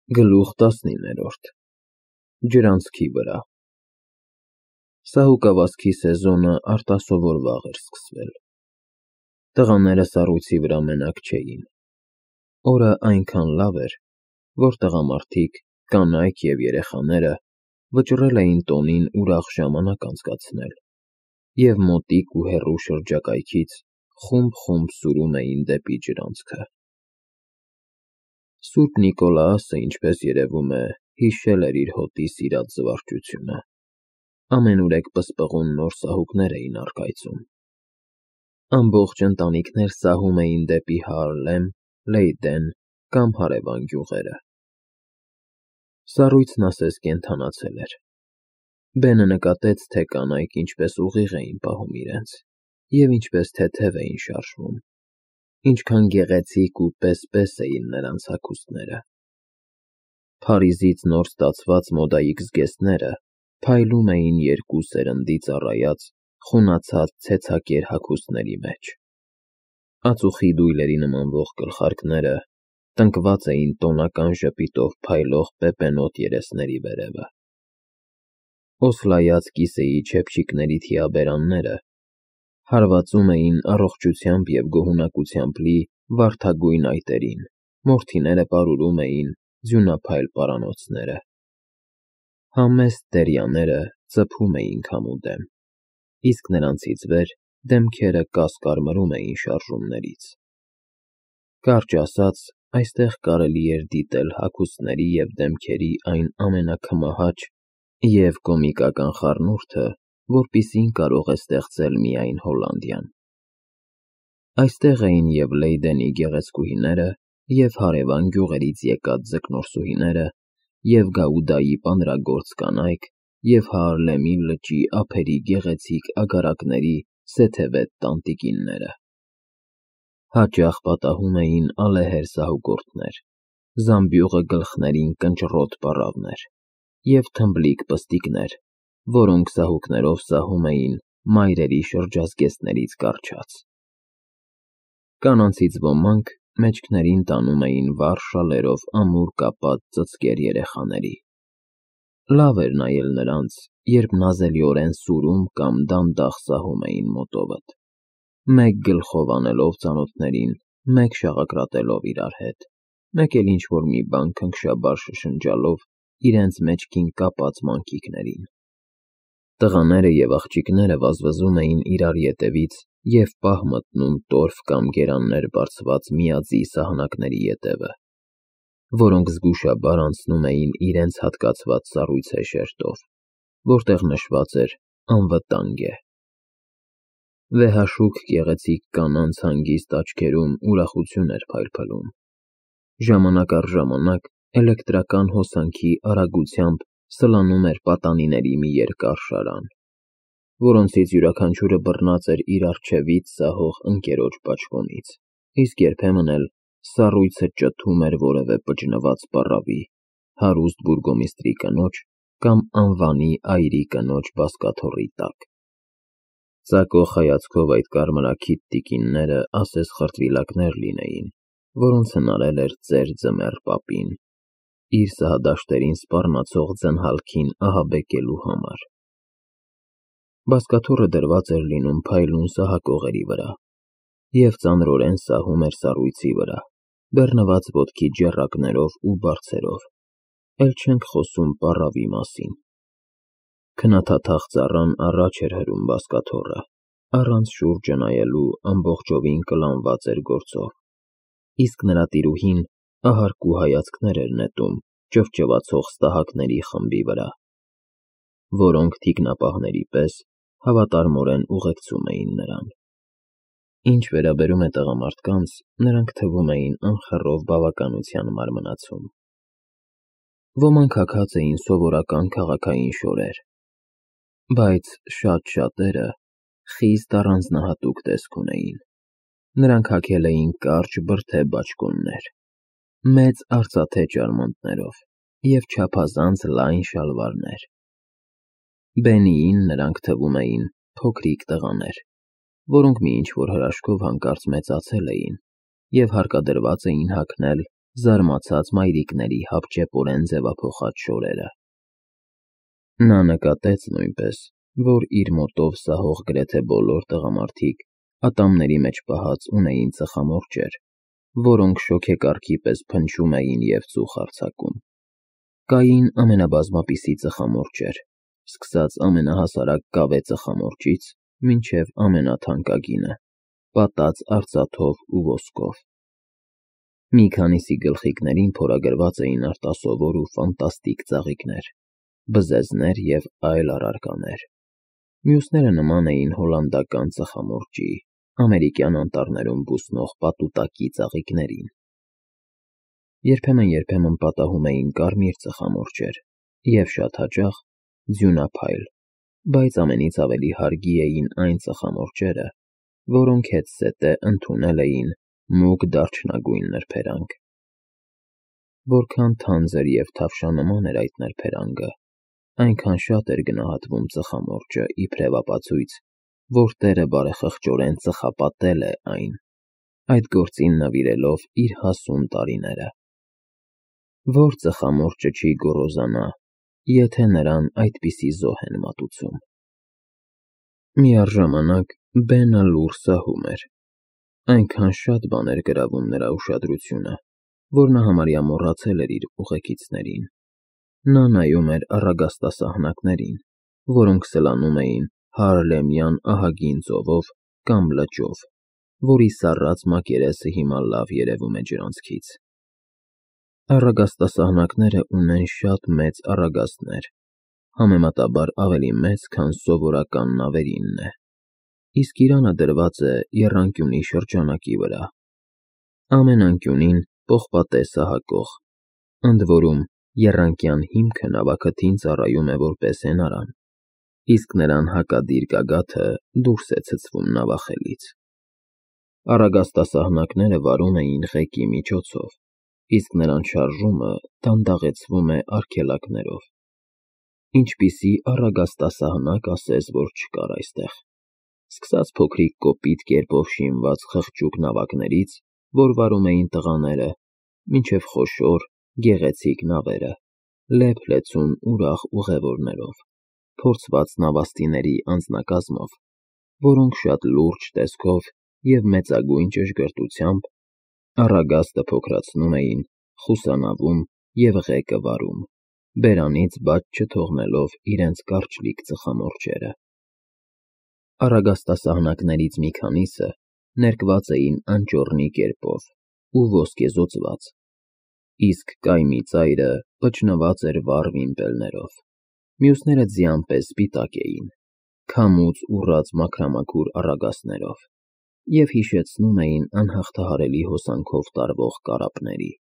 Գլուխ 19 Ջրանցքի վրա Սահուկավազքի սեզոնը արտասովոր վաղ էր սկսվել։ Տղաները սառույցի վրա մենակ չէին։ Օրը այնքան լավ էր, որ տղամարդիկ, կանայք և երեխաները վճռել էին տոնին ուրախ ժամանակ անցկացնել և մոտիկ ու հեռու շրջակայքից խումբ-խումբ սուրում էին դեպի ջրանցքը։ Սուրբ Նիկոլաոսը, ինչպես երևում է, հիշել էր իր հոտի սիրած զվարճությունը։ Ամենուրեք պսպղուն նոր սահուկներ էին առկայծում։ Ամբողջ ընտանիքներ սահում էին դեպի Հարլեմ, Լեյդեն կամ հարևան գյուղերը։ Սառույցն ասես կենդանացել էր։ Բենը նկատեց, թե կանայք ինչպես ուղիղ էին պահում իրենց և ինչպես թեթև էին շարժվում, ինչքան գեղեցիկ ու պես-պես էին նրանց հագուստները։ Փարիզից նոր ստացված մոդայիկ զգեստները փայլում էին երկու սերնդի ծառայած, խունացած ցեցակեր հագուստների մեջ։ Ածուխի դույլերի նմանվող գլխարկները տնկված էին տոնական ժպիտով փայլող պեպենոտ երեսների վերևը։ Օսլայած կիսեի չեփչիկների թիաբերանները հարվածում էին առողջությամբ և գոհունակությամբ լի վարդագույն այտերին, մորթիները պարուրում էին ձյունափայլ պարանոցները։ Համեստ տերյաները ծփում էին քամուդեմ, իսկ նրանցից վեր դեմքերը կասկարմրում էին շարժումներից։ Կարճ ասած, այստեղ կարելի էր դիտել հագուստների և դեմքերի այն ամենաքմահաճ և կոմիկական խառնուրդը, որպիսին կարող է ստեղծել միայն Հոլանդիան։ Այստեղ էին և Լեյդենի գեղեցկուհիները, և հարևան գյուղերից եկած ձկնորսուհիները, և Գաուդայի պանրագործ կանայք, և Հարլեմի լճի ափերի գեղեցիկ ագարակների սեթևետ տանտիկինները։ Հաճախ պատահում էին ալեհեր սահուկորդներ, զամբյուղը գլխներին կնճռոտ պառավներ և թմբլիկ պստիկներ, որոնք սահուկներով սահում էին մայրերի շրջազգեստներից կառչած։ Կանանցից ոմանք մեջքներին տանում էին վառ շալերով ամուր կապած ծծկեր երեխաների։ Լավ էր նայել նրանց, երբ նազելիորեն սուրում կամ դանդաղ սահում էին մոտովդ, մեկ գլխով անելով ծանոթներին, մեկ շաղակրատելով իրար հետ, մեկ էլ ինչ-որ մի բան քնքշաբար շշնջալով իրենց մեջքին կապած մանկիկներին։ Տղաները և աղջիկները վազվզում էին իրար ետևից և պահ մտնում տորֆ կամ գերաններ բարձված միաձի սահնակների ետևը, որոնք զգուշաբար անցնում էին իրենց հատկացված սառույցե շերտով, որտեղ նշված էր «Անվտանգ է»։ Վեհաշուք գեղեցիկ կանանց հանգիստ աչքերում ուրախություն էր փայլփլում։ Ժամանակ առ ժամանակ էլեկտրական հոսանքի արագությամբ սլանում էր պատանիների մի երկար շարան, որոնցից յուրաքանչյուրը բռնած էր իր առջևից սահող ընկերոջ բաճկոնից, իսկ երբեմն էլ սառույցը ճթում էր որևէ պճնված պառավի, հարուստ բուրգոմիստրի կնոջ կամ անվանի այրի կնոջ բազկաթոռի տակ։ Ծակող հայացքով այդ կարմրաքիթ տիկինները ասես խրտվիլակներ լինեին, որոնց հնարել էր ծեր ձմեռ պապին, իր սահադաշտերին սպառնացող ձնհալքին ահաբեկելու համար։ Բազկաթոռը դրված էր լինում փայլուն սահակողերի վրա և ծանրորեն սահում էր սառույցի վրա, բեռնված ոտքի ջեռակներով ու բարձերով, էլ չենք խոսում պառավի մասին։ Քնաթաթախ ծառան առաջ էր հրում բազկաթոռը, առանց շուրջը նայելու ամբողջովին կլանված էր գործով, իսկ նրա տիրուհին ահարկու հայացքներ էր նետում ճվճվացող ստահակների խմբի վրա, որոնք թիկնապահների պես հավատարմորեն ուղեկցում էին նրան։ Ինչ վերաբերում է տղամարդկանց, նրանք թվում էին անխռով բավականության մարմնացում։ Ոմանք հագած էին սովորական քաղաքային շորեր, բայց շատ շատերը խիստ առանձնահատուկ տեսք ունեին։ Նրանք հագել էին կարճ բրդե բաճկոններ, մեծ արծաթե ճարմանտներով և չափազանց լայն շալվարներ։ Բենիին նրանք թվում էին փոքրիկ տղաներ, որոնք մի ինչ-որ հրաշքով հանկարծ մեծացել էին և հարկադրված էին հագնել զարմացած մայրիկների հապճեպորեն ձևափոխած շորերը։ Նա նկատեց նույնպես, որ իր մոտով սահող գրեթե բոլոր տղամարդիկ ատամների մեջ պահած ունեին ծխամորճեր, որոնք շոգեկառքի պես փնչում էին և ծուխ արձակում։ Կային ամենաբազմապիսի ծխամորճեր, սկսած ամենահասարակ կավե ծխամորճից մինչև ամենաթանկագինը, պատած արծաթով ու ոսկով։ Մի քանիսի գլխիկներին փորագրված էին արտասովոր ու ֆանտաստիկ ծաղիկներ, բզեզներ և այլ առարկաներ։ Մյուսները նման էին հոլանդական ծխամորճի, ամերիկյան անտառներում բուսնող պատուտակի ծաղիկներին։ Երբեմն պատահում էին կարմիր ծխամորճեր և շատ հաճախ ձյունափայլ, բայց ամենից ավելի հարգի էին այն ծխամորճերը, որոնք հետզհետե ընդունել էին մուգ դարչնագույն նրբերանգ։ Որքան թանձր և թավշանման էր այդ նրբերանգը, այնքան շատ էր գնահատվում ծխամորճը իբրև ապացույց, որ տերը բարեխղճորեն ծխապատել է այն, այդ գործին նվիրելով իր հասուն տարիները։ Ո՞ր ծխամորճը չի գոռոզանա, եթե նրան այդպիսի զոհ են մատուցում։ Միառժամանակ Բենը լուռ սահում էր։ Այնքան շատ բան էր գրավում նրա ուշադրությունը, որ նա համարյա մոռացել էր իր ուղեկիցներին։ Նա նայում էր առագաստասահնակներին, որոնք սլանում էին Հարլեմյան ահագին ծովով կամ լճով, որի սառած մակերեսը հիմա լավ երևում է ջրանցքից։ Առագաստասահնակները ունեն շատ մեծ առագաստներ, համեմատաբար ավելի մեծ, քան սովորական նավերինն է, իսկ իրանը դրված է եռանկյունի շրջանակի վրա։ Ամեն անկյունին պողպատե սահակող, ընդ որում եռանկյան հիմքը նավաքթին ծառայում է որպես հենարան, իսկ նրան հակադիր գագաթը դուրս է ցցվում նավախելից։ Առագաստասահնակները վարում էին ղեկի միջոցով, իսկ նրանց շարժումը դանդաղեցվում է արգելակներով։ Ինչպիսի առագաստասահնակ ասես, որ չկար այստեղ։ Սկսած փոքրիկ կոպիտ կերպով շինված խղճուկ նավակներից, որ վարում էին տղաները, մինչև խոշոր, գեղեցիկ նավերը, լեփ-լեցուն ուրախ ուղևորներով, փորձված նավաստիների անձնակազմով, որոնք շատ լուրջ տեսքով և մեծագույն ճշգրտությամբ առագաստը փոքրացնում էին, խուսանավում և ղեկը վարում, բերանից բաց չթողնելով իրենց կարճլիկ ծխամորճերը։ Առագաստասահնակներից մի քանիսը ներկված էին անճոռնի կերպով ու ոսկեզօծված, իսկ կայմի ծայրը պճնված էր վառ վիմպելներով, մյուսները ձյան պես սպիտակ էին, քամուց ուռած մաքրամաքուր առագաստներով և հիշեցնում էին անհաղթահարելի հոսանքով տարվող կարապների։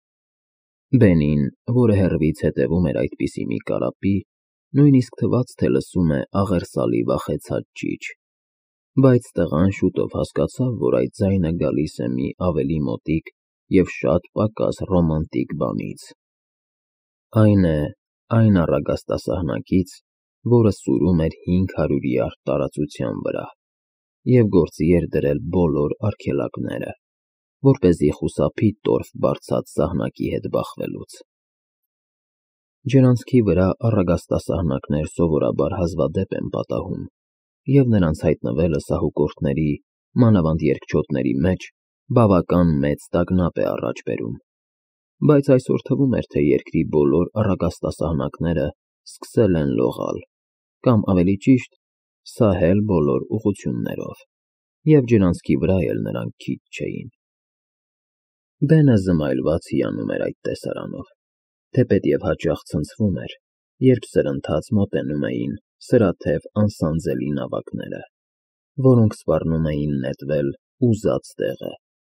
Բենին, որը հեռվից հետևում էր այդպիսի մի կարապի, նույնիսկ թվաց, թե լսում է աղերսալի վախեցած ճիչ, բայց տղան շուտով հասկացավ, որ այդ ձայնը գալիս է մի ավելի մոտիկ և շատ պակաս ռոմանտիկ բանից։ Այն է այն առագաստասահնակից, որը սուրում էր 500 յարդ տարածության վրա և գործի էր դրել բոլոր արգելակները, որպեսզի խուսափի տորֆ բարձած սահնակի հետ բախվելուց։ Ջրանցքի վրա առագաստասահնակներ սովորաբար հազվադեպ են պատահում, և նրանց հայտնվելը սահուկորդների, մանավանդ երկչոտների մեջ բավական մեծ տագնապ է առաջ բերում, բայց այսօր թվում էր, թե երկրի բոլոր առագաստասահնակները սկսել են լողալ, կամ ավելի ճիշտ, սահել բոլոր ուղղություններով, և ջրանցքի վրա էլ նրանք քիչ չէին։ Բենը զմայլված հիանում էր այդ տեսարանով, թեպետև հաճախ ցնցվում էր, երբ սրընթաց մոտենում էին սրաթև անսանձելի նավակները, որոնք սպառնում էին նետվել ուզած տեղը։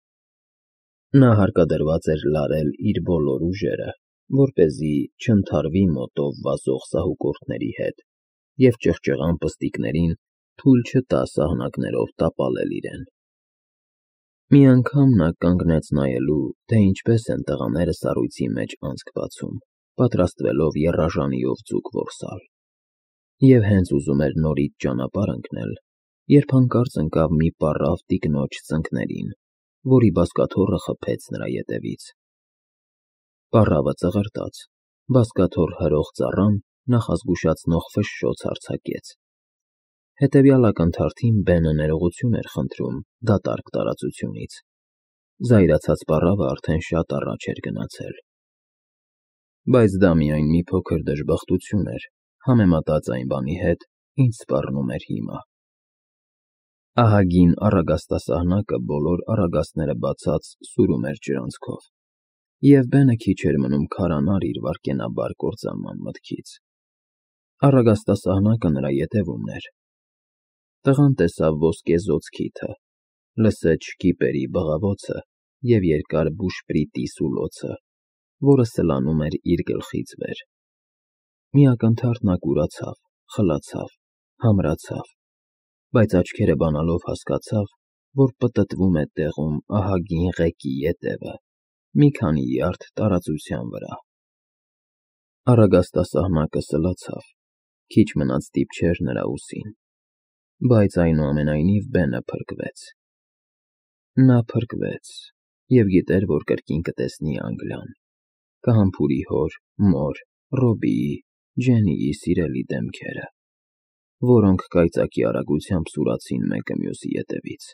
Նա հարկադրված էր լարել իր բոլոր ուժերը, որպեսզի չընդհարվի մոտով վազող սահուկորդների հետ և ճղճղան պստիկներին թույլ չտա սահնակներով տապալել իրեն։ Մի անգամ նա կանգնեց նայելու, թե ինչպես են տղաները սառույցի մեջ անցք բացում, պատրաստվելով եռաժանիով ձուկ որսալ, և հենց ուզում էր նորից ճանապարհ ընկնել, երբ հանկարծ ընկավ մի պառավ տիկնոջ ծնկներին, որի բազկաթոռը խփեց նրա ետևից։ Պառավը ծղրտաց, բազկաթոռ հրող ծառան նախազգուշացնող ֆշշոց արձակեց։ Հետևյալ ակնթարթին Բենը ներողություն էր խնդրում դատարկ տարածությունից։ Զայրացած պառավը արդեն շատ առաջ էր գնացել։ Բայց դա միայն մի փոքր դժբախտություն էր, համեմատած այն բանի հետ, ինչ սպառնում էր հիմա։ Ահագին առագաստասահնակը բոլոր առագաստները բացած սուրում էր ջրանցքով, և Բենը քիչ էր մնում քարանար իր վայրկենաբար կործանման մտքից։ Առագաստասահնակը նրա ետևումն էր։ Տղան տեսավ ոսկեզօծ քիթը, լսեց շկիպերի բղավոցը և երկար բուշպրիտի սուլոցը, որը սլանում էր իր գլխից վեր։ Մի ակնթարթ նա կուրացավ, խլացավ, համրացավ, բայց աչքերը բանալով հասկացավ, որ պտտվում է տեղում ահագին ղեկի ետևը, մի քանի յարդ տարածության վրա։ Առագաստասահնակը սլացավ, քիչ մնաց դիպչեր նրա ուսին, բայց այնուամենայնիվ Բենը փրկվեց։ Նա փրկվեց և գիտեր, որ կրկին կտեսնի Անգլիան, կհամբուրի հոր, մոր, Ռոբիի, Ջեննիի սիրելի դեմքերը, որոնք կայծակի արագությամբ սուրացին մեկը մյուսի ետևից։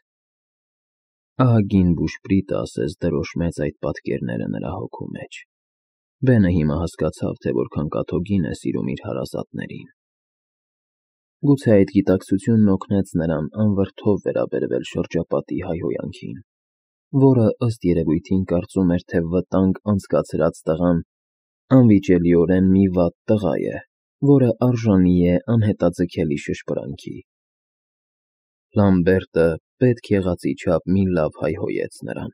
Ահագին բուշպրիտը ասես դրոշմեց այդ պատկերները նրա հոգու մեջ։ Բենը հիմա հասկացավ, թե որքան կաթոկին է սիրում իր հարազատներին։ Գուցե այդ գիտակցությունն օգնեց նրան անվրդով վերաբերվել շրջապատի հայհոյանքին, որը ըստ երևույթին կարծում էր, թե վտանգ անցկացրած տղան անվիճելիորեն մի վատ տղա է, որը արժանի է անհետաձգելի շշպրանքի։ Լամբերտը պետք եղածի չափ մի լավ հայհոյեց նրան։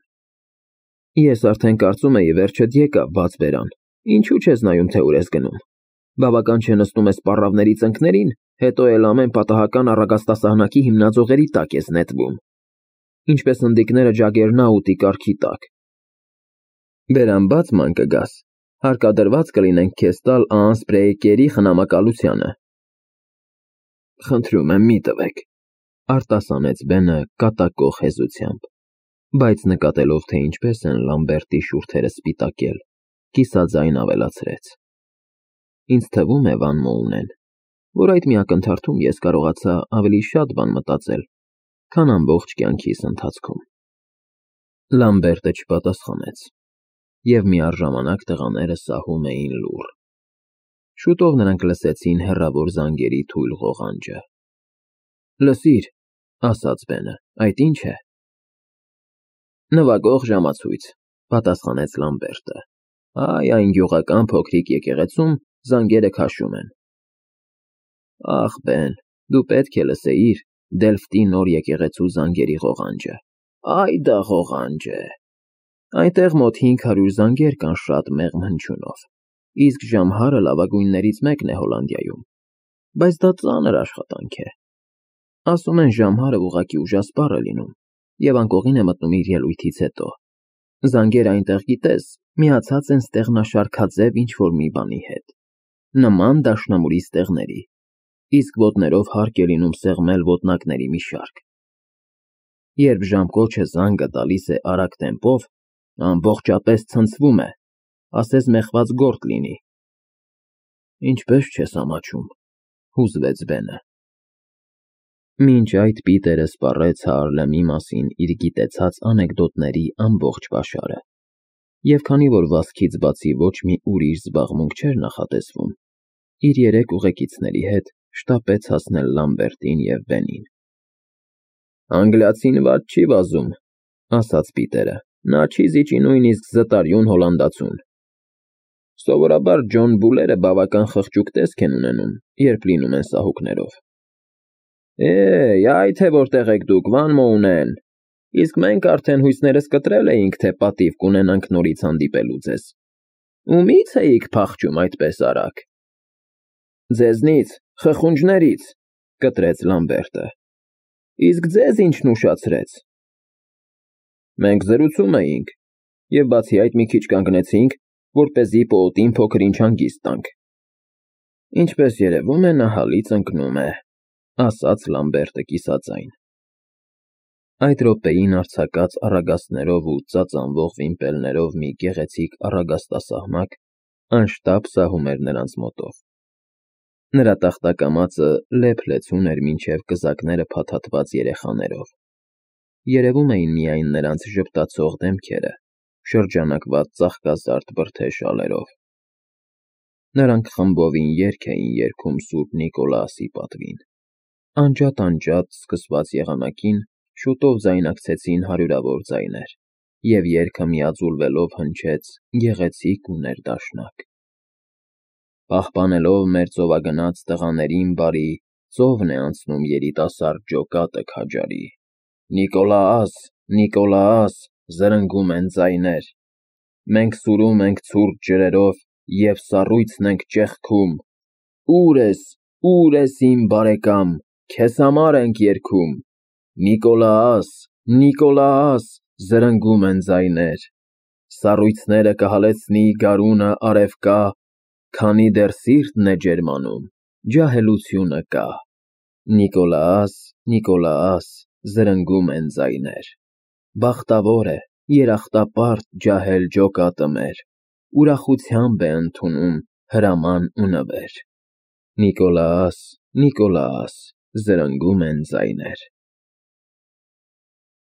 Ես արդեն կարծում էի վերջդ եկավ, բաց բերան, ինչու չես նայում, թե ուր ես գնում։ Բավական չէ նստում ես պառավների ծնկներին, հետո էլ ամեն պատահական առագաստասահնակի հիմնաձողերի տակ ես նետվում, ինչպես ընդիկները ջագերնաուտի կառքի տակ։ Բերան բաց ման կգաս, հարկադրված կլինենք քեզ տալ անսպրեյկերի խնամակալությանը։ Խնդրում եմ, մի տվեք, արտասանեց Բենը կատակող հեզությամբ, բայց նկատելով, թե ինչպես են Լամբերտի շուրթերը սպիտակել, կիսաձայն ավելացրեց. Ինձ թվում է, Վան Մոունեն, որ այդ մի ակնթարթում ես կարողացա ավելի շատ բան մտածել, քան ամբողջ կյանքիս ընթացքում։ Լամբերտը չպատասխանեց, և միառժամանակ տղաները սահում էին լուռ։ Շուտով նրանք լսեցին հեռավոր զանգերի թույլ ղողանջը։ Լսիր, ասաց Բենը, այդ ի՞նչ է։ Նվագող ժամացույց, պատասխանեց Լամբերտը։ Այ այն գյուղական փոքրիկ եկեղեցում զանգերը քաշում են։ Ախ, Բեն, դու պետք է լսեիր Դելֆտի նոր եկեղեցու զանգերի ղողանջը։ Այ դա ղողանջ է։ Այնտեղ մոտ 500 զանգեր կան շատ մեղմ հնչյունով, իսկ ժամհարը լավագույններից մեկն է Հոլանդիայում, բայց դա ծանր աշխատանք է։ Ասում են ժամհարը ուղղակի ուժասպառ է լինում և անկողին է մտնում իր ելույթից հետո։ Զանգերը այնտեղ, գիտես, միացած են ստեղնաշարքաձև ինչ-որ մի բանի հետ, նման դաշնամուրի ստեղների, իսկ ոտներով հարկ է լինում սեղմել ոտնակների մի շարք։ Երբ ժամկոչը զանգը տալիս է արագ տեմպով, ամբողջապես ցնցվում է, ասես մեխված գորգ լինի։ Ինչպես չես ամաչում, հուզվեց Բենը։ Մինչ այդ Պիտերը սպառեց Հաարլեմի մասին իր գիտեցած անեկդոտների ամբողջ պաշարը, և քանի որ վազքից բացի ոչ մի ուրիշ զբաղմունք չէր նախատեսվում, իր երեք ուղեկիցների հետ շտապեց հասնել Լամբերտին և Բենին։ Անգլիացին վատ չի վազում, ասաց Պիտերը, նա չի զիջի նույնիսկ զտարյուն հոլանդացուն։ Սովորաբար Ջոն Բուլերը բավական խղճուկ տեսք են ունենում, երբ լինում են սահուկներով։ Այ թե որտեղ եք դուք, Վան Մոունեն, իսկ մենք արդեն հույսներս կտրել էինք, թե պատիվ կունենանք նորից հանդիպելու ձեզ։ Ումի՞ց էիք փախչում այդպես արագ։ Ձեզնից, խխունջներից, կտրեց Լամբերտը։ Իսկ ձեզ ի՞նչն ուշացրեց։ Մենք զրուցում էինք, և բացի այդ մի քիչ կանգնեցինք, որպեսզի պոոտին փոքր-ինչ հանգիստ տանք։ Ինչպես երևում է, նա հալից ընկնում է, ասաց Լամբերտը կիսաձայն։ Այդ րոպեին արձակած առագաստներով ու ծածանվող վիմպելներով մի գեղեցիկ առագաստասահմակ անշտապ սահում էր նրանց մոտով։ Նրա տախտակամածը լեփ-լեցուն էր մինչև կզակները փաթաթված երեխաներով։ Երևում էին միայն նրանց ժպտացող դեմքերը, շրջանակված ծաղկազարդ բրդե շալերով։ Նրանք խմբովին երգ էին երգում Սուրբ Նիկոլաասի պատվին։ Անջատ-անջատ սկսված եղանակին շուտով ձայնակցեցին հարյուրավոր ձայներ, և երգը միաձուլվելով հնչեց գեղեցիկ ու ներդաշնակ։ Պահպանելով մեր ծովագնաց տղաներին բարի, ծովն է անցնում երիտասարդ ջոկատը քաջարի։ Նիկոլաաս, Նիկոլաաս, զրնգում են ձայներ։ Մենք սուրում ենք ցուրտ ջրերով և սառույցն ենք ճեղքում։ Ուր ես իմ բարեկամ, քեզ համար ենք երգում։ Նիկոլաաս, Նիկոլաաս, զրնգում են ձայներ։ Սառույցները կհալեցնի գարունը արևկա, քանի դեռ սիրտն է ջերմանում, ջահելությունը կա։ Նիկոլաաս, Նիկոլաաս, զրնգում են ձայներ։ Բախտավոր է, երախտապարտ ջահել ջոկատը մեր, ուրախությամբ է ընդունում հրաման ու նվեր։ Նիկոլաաս, Նիկոլաաս, զրնգում են ձայներ։